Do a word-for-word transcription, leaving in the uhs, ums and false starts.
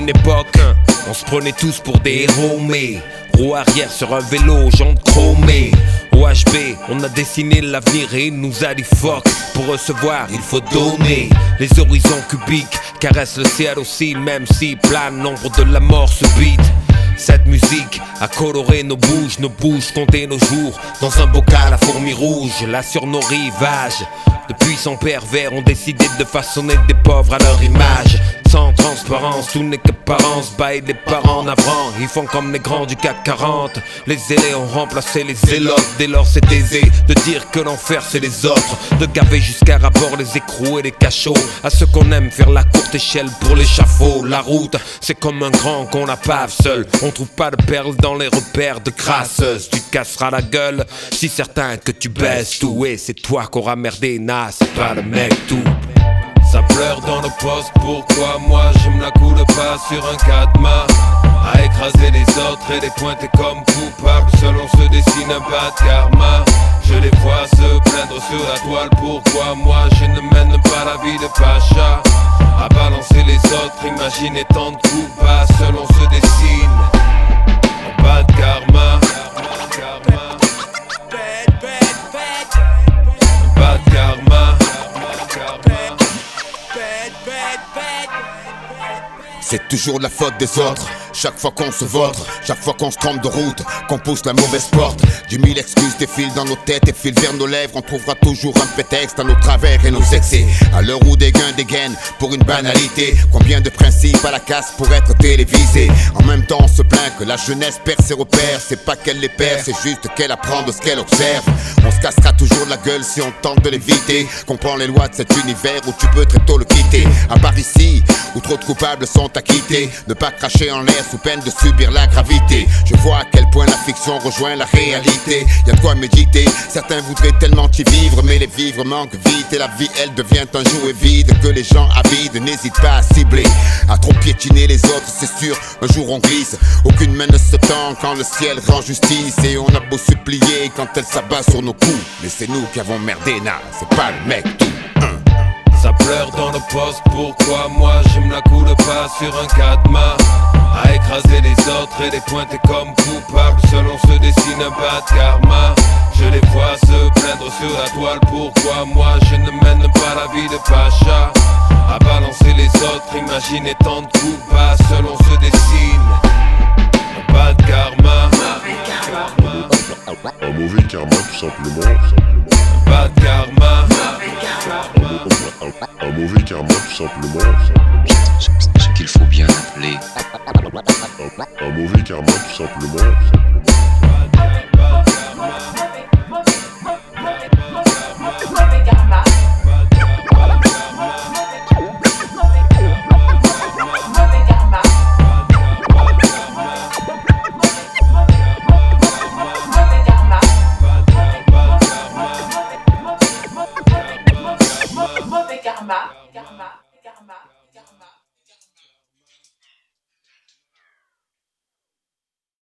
une époque, on se prenait tous pour des héros, mais roue arrière sur un vélo, jantes chromées. Au H B, on a dessiné l'avenir et il nous a dit fuck. Pour recevoir, il faut donner. Les horizons cubiques caressent le ciel aussi, même si plane l'ombre de la mort se bite. Cette musique a coloré nos bouches, nos bouches compté nos jours. Dans un bocal à fourmis rouges, là sur nos rivages. De puissants pervers ont décidé de façonner des pauvres à leur image. Sans transparence, tout n'est qu'apparence. Baille les parents navrants, ils font comme les grands du C A C quarante. Les zélés ont remplacé les zélotes. Dès lors c'est aisé de dire que l'enfer c'est les autres. De gaver jusqu'à rapport les écrous et les cachots. À ceux qu'on aime faire la courte échelle pour l'échafaud. La route c'est comme un grand qu'on la pave seul. On trouve pas de perles dans les repères de crasseuse. Tu casseras la gueule si certain que tu baisses tout. Et c'est toi qu'aura merdé, nah c'est pas le mec tout. Ça pleure dans le poste, pourquoi moi je me la coule pas sur un cadenas. À écraser les autres et les pointer comme coupables. Seul on se dessine un bas de karma. Je les vois se plaindre sur la toile. Pourquoi moi je ne mène pas la vie de Pacha. À balancer les autres, imaginer tant de coups bas. Seul on se dessine un bas de karma. Un bas de karma. C'est toujours la faute des autres. Chaque fois qu'on se vautre, chaque fois qu'on se trompe de route, qu'on pousse la mauvaise porte. Dix mille excuses défilent dans nos têtes et filent vers nos lèvres. On trouvera toujours un prétexte à nos travers et nos excès. À l'heure où des gains dégainent pour une banalité. Combien de principes à la casse pour être télévisés. En même temps on se plaint que la jeunesse perd ses repères. C'est pas qu'elle les perd, c'est juste qu'elle apprend de ce qu'elle observe. On se cassera toujours la gueule si on tente de l'éviter. Comprends les lois de cet univers où tu peux très tôt le quitter. À part ici, où trop de coupables sont acquittés. Ne pas cracher en l'air sous peine de subir la gravité. Je vois à quel point la fiction rejoint la réalité. Y'a de quoi méditer, certains voudraient tellement y vivre. Mais les vivres manquent vite et la vie elle devient un jouet vide. Que les gens avides n'hésitent pas à cibler. À trop piétiner les autres c'est sûr, un jour on glisse. Aucune main ne se tend quand le ciel rend justice. Et on a beau supplier quand elle s'abat sur nos coups. Mais c'est nous qui avons merdé, nah, c'est pas le mec tout. Ça pleure dans le poste, pourquoi moi je me la coule pas sur un cadenas. À écraser les autres et les pointer comme coupables. Seul on se dessine un bas de karma. Je les vois se plaindre sur la toile. Pourquoi moi je ne mène pas la vie de Pacha. À balancer les autres, imaginer tant de coups bas. Seul on se dessine un bas de karma. Un mauvais karma tout simplement. Un bas de karma. Un mauvais karma tout simplement. Ce qu'il faut bien appeler Un mauvais karma tout simplement.